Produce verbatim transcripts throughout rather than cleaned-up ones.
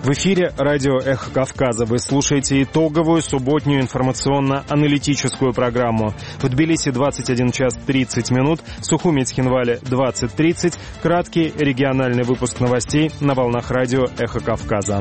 В эфире радио «Эхо Кавказа». Вы слушаете итоговую субботнюю информационно-аналитическую программу. В Тбилиси двадцать один час тридцать минут, в Сухуми и Цхинвале двадцать тридцать. Краткий региональный выпуск новостей на волнах радио «Эхо Кавказа».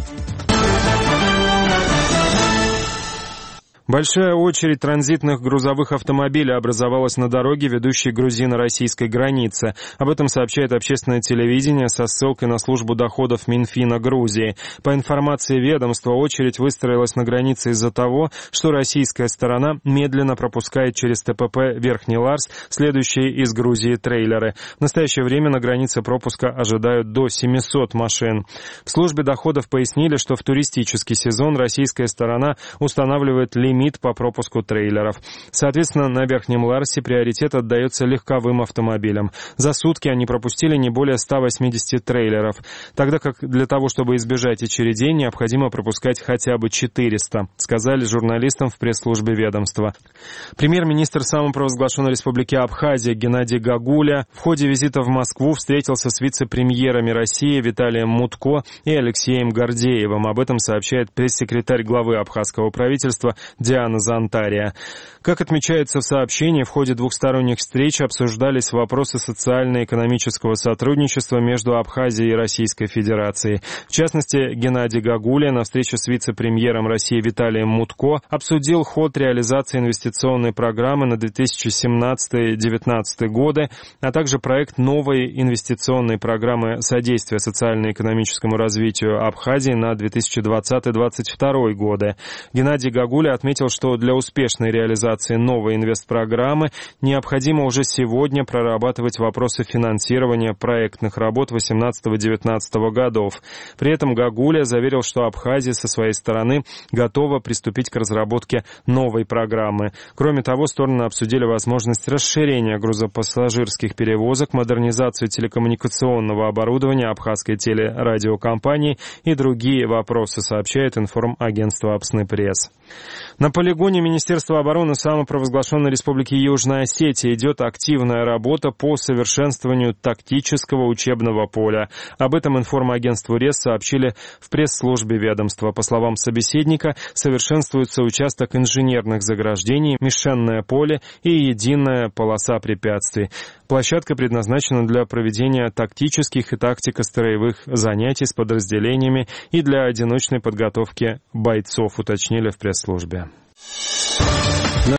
Большая очередь транзитных грузовых автомобилей образовалась на дороге, ведущей к грузино-российской границе. Об этом сообщает общественное телевидение со ссылкой на службу доходов Минфина Грузии. По информации ведомства, очередь выстроилась на границе из-за того, что российская сторона медленно пропускает через ТПП Верхний Ларс следующие из Грузии трейлеры. В настоящее время на границе пропуска ожидают до семисот машин. В службе доходов пояснили, что в туристический сезон российская сторона устанавливает лимит лимит по пропуску трейлеров. Соответственно, на Верхнем Ларсе приоритет отдается легковым автомобилям. За сутки они пропустили не более ста восьмидесяти трейлеров, тогда как для того, чтобы избежать очередей, необходимо пропускать хотя бы четыреста, сказали журналистам в пресс-службе ведомства. Премьер-министр самопровозглашенной республики Абхазия Геннадий Гагуля в ходе визита в Москву встретился с вице-премьерами России Виталием Мутко и Алексеем Гордеевым. Об этом сообщает пресс-секретарь главы абхазского правительства Диана Зантария. Как отмечается в сообщении, в ходе двухсторонних встреч обсуждались вопросы социально-экономического сотрудничества между Абхазией и Российской Федерацией. В частности, Геннадий Гагуля на встрече с вице-премьером России Виталием Мутко обсудил ход реализации инвестиционной программы на две тысячи семнадцатый — две тысячи девятнадцатый годы, а также проект новой инвестиционной программы содействия социально-экономическому развитию Абхазии на две тысячи двадцатый — две тысячи двадцать второй годы. Геннадий Гагуля отметил, что для успешной реализации новой инвестпрограммы необходимо уже сегодня прорабатывать вопросы финансирования проектных работ восемнадцатого — девятнадцатого годов. При этом Гагуля заверил, что Абхазия со своей стороны готова приступить к разработке новой программы. Кроме того, стороны обсудили возможность расширения грузопассажирских перевозок, модернизацию телекоммуникационного оборудования абхазской телерадиокомпании и другие вопросы, сообщает информагентство Апсны Пресс. На полигоне Министерства обороны самопровозглашенной Республики Южная Осетия идет активная работа по совершенствованию тактического учебного поля. Об этом информагентству РЕС сообщили в пресс-службе ведомства. По словам собеседника, совершенствуется участок инженерных заграждений, мишенное поле и единая полоса препятствий. Площадка предназначена для проведения тактических и тактико-строевых занятий с подразделениями и для одиночной подготовки бойцов, уточнили в пресс-службе.